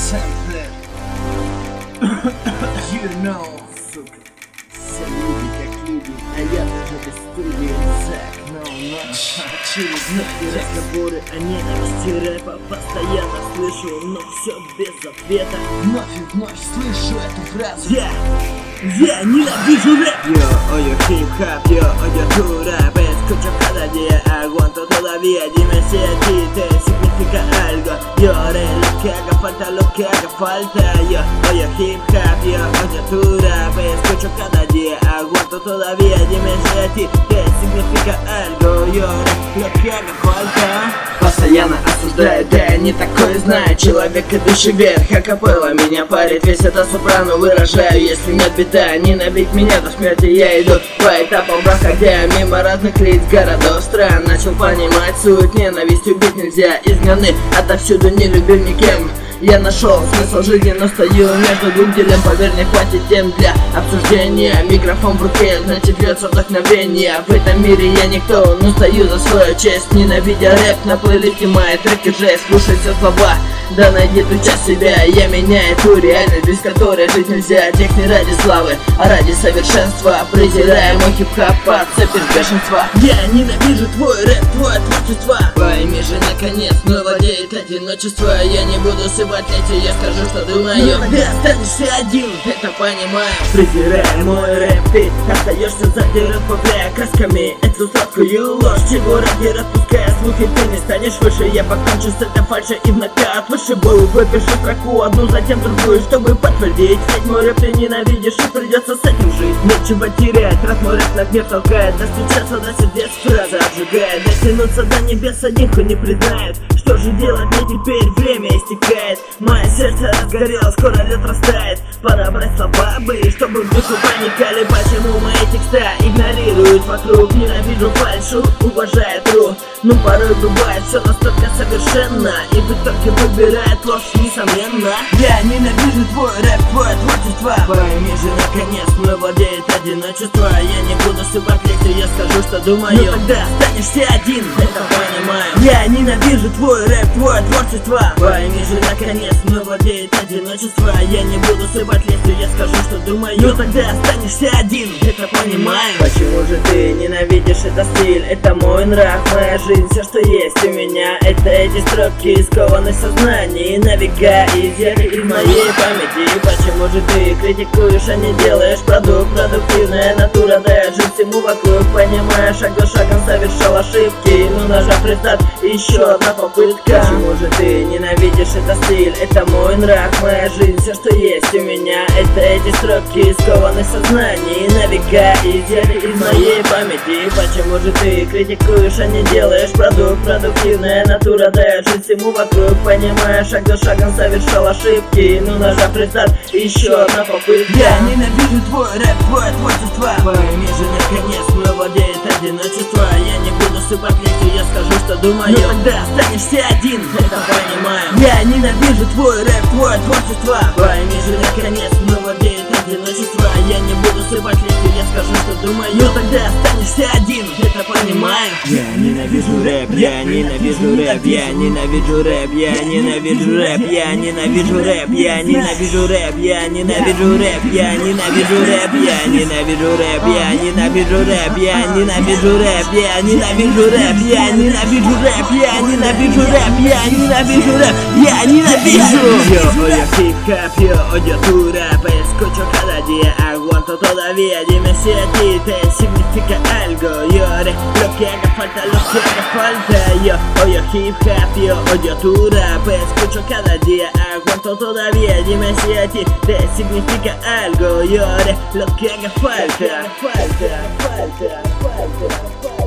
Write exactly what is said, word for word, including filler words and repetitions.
Сэмплер. You know. Сука. Все люди как люди, а я даже без студии. Зак, no, no. Через многие разговоры о ненависти рэпа постоянно слышу, но все без ответа. Вновь и вновь слышу эту фразу. Я, я nенавижу рэп. Yo odio hip hop, yo odio tu rap. Escucho cada día, aguanto todavía. Dime si a ti te significa algo. Yo haré lo que haga falta, lo que haga falta. Yo odio hip hop, yo odio tu rap. Escucho cada día, aguanto todavía. Dime si a ti te significa algo. Yo haré lo que haga falta. Постоянно осуждаю, да я не такой знаю. Человек, идущий вверх, акапелла меня парит. Весь это сопрано выражаю, если нет бита. Ненавидь меня до смерти, я иду по этапам, проходя мимо разных лиц, городов, стран. Начал понимать суть, ненависть убить нельзя. Изгнаны отовсюду, не любим никем. Я нашел смысл жизни, но стою между двух дилемм. Поверь, не хватит тем для обсуждения. Микрофон в руке, значит льется вдохновение. В этом мире я никто, но стою за свою честь. Ненавидя рэп, на плейлисте мои треки жесть. Слушай все слова, да найди ту часть себя. Я меняю ту реальность, без которой жить нельзя. Тех не ради славы, а ради совершенства. Презирая мой хип-хоп, подцепишь бешенства. Я ненавижу твой рэп, твое творчество. Пойми же наконец, но владеет одиночество. Я не буду сыпать летие, я скажу, что думаю. Но тогда останешься один, это понимаю. Презирая мой рэп, ты остаешься сзади, разбавляя красками эту сладкую ложь. Чего ради, распуская слухи, ты не станешь выше. Я покончу с этой фальшей и в нокаут вышибу. Выпишу строку одну, затем другую, чтобы подтвердить. Ведь мой рэп ты ненавидишь и придется с этим жить. Нечего терять, раз мой рэп на гнев толкает. Достучаться до сердец, фраза обжигает. Дотянуться до небес один, кто не признает. Что же делать мне теперь, время истекает. Мое сердце разгорело, скоро лед растает. Пора брать слова бы, чтобы в душу проникали. Почему мои текста игнорируют вокруг? Ненавижу фальшу, уважаю тру. Ну порой бывает все настолько совершенно, и в итоге выбирает ложь, несомненно. Я ненавижу твой рэп, твое творчество. Пойми же наконец, мной владеет одиночество. Я не буду сыпать лекцию, я скажу, что думаю. Но тогда останешься один, это понимаю. Я ненавижу твой рэп, твое творчество. Пойми же наконец, мной владеет одиночество. Я не буду сыпать лекцию, я скажу, что думаю. Но тогда останешься один, это понимаю. Почему же ты ненавидишь этот стиль? Это мой нрав, моя жизнь, все что есть у меня. Это эти строки, скованы в сознании. Навигая изъяты из моей памяти. Почему же ты критикуешь, а не делаешь продукт? Продуктивная натура дает жизнь всему вокруг. Понимая, шаг за шагом совершал ошибки. Но нажав рестарт, еще одна попытка. Почему же ты ненавидишь этот стиль? Это мой нрав, моя жизнь, все что есть у меня. Это эти строки, скованы в сознании. Навигая изъяты из моей памяти. Почему же ты критикуешь, а не делаешь продукт? Продуктивная натура дает жизнь всему вокруг. Понимая, шаг за шагом совершал ошибки. Но нажав рестарт, еще одна попытка. Я ненавижу твой рэп, твое творчество. Пойми же наконец, мной владеет одиночество. Я не буду сыпать лекцию, я скажу, что думаю. Но тогда останешься один, это понимаю. Я ненавижу твой рэп, твое творчество. Пойми же наконец, мной владеет одиночество. Я не буду сыпать лекцию, я скажу, что думаю. Но тогда останешься один, это понимаю. Я ненавижу рэп, я ненавижу рэп, я ненавижу рэп, я ненавижу рэп, я ненавижу рэп, я ненавижу рэп, я ненавижу рэп, я ненавижу рэп, я ненавижу рэп, я ненавижу рэп, я ненавижу рэп, я ненавижу рэп, я ненавижу рэп, я ненавижу рэп, я nенавижу рэп, я nенавижу. Yo odio hip hop, yo odio tu rap. Escucho cada día, aguanto todavía. Dime si a ti te significa algo. Yo haré lo que haga falta, lo que haga falta. Yo odio hip hop, yo odio tu rap. Escucho cada día, aguanto todavía. Dime si a ti te significa algo. Yo haré lo que haga falta. Falta, falta, falta, falta.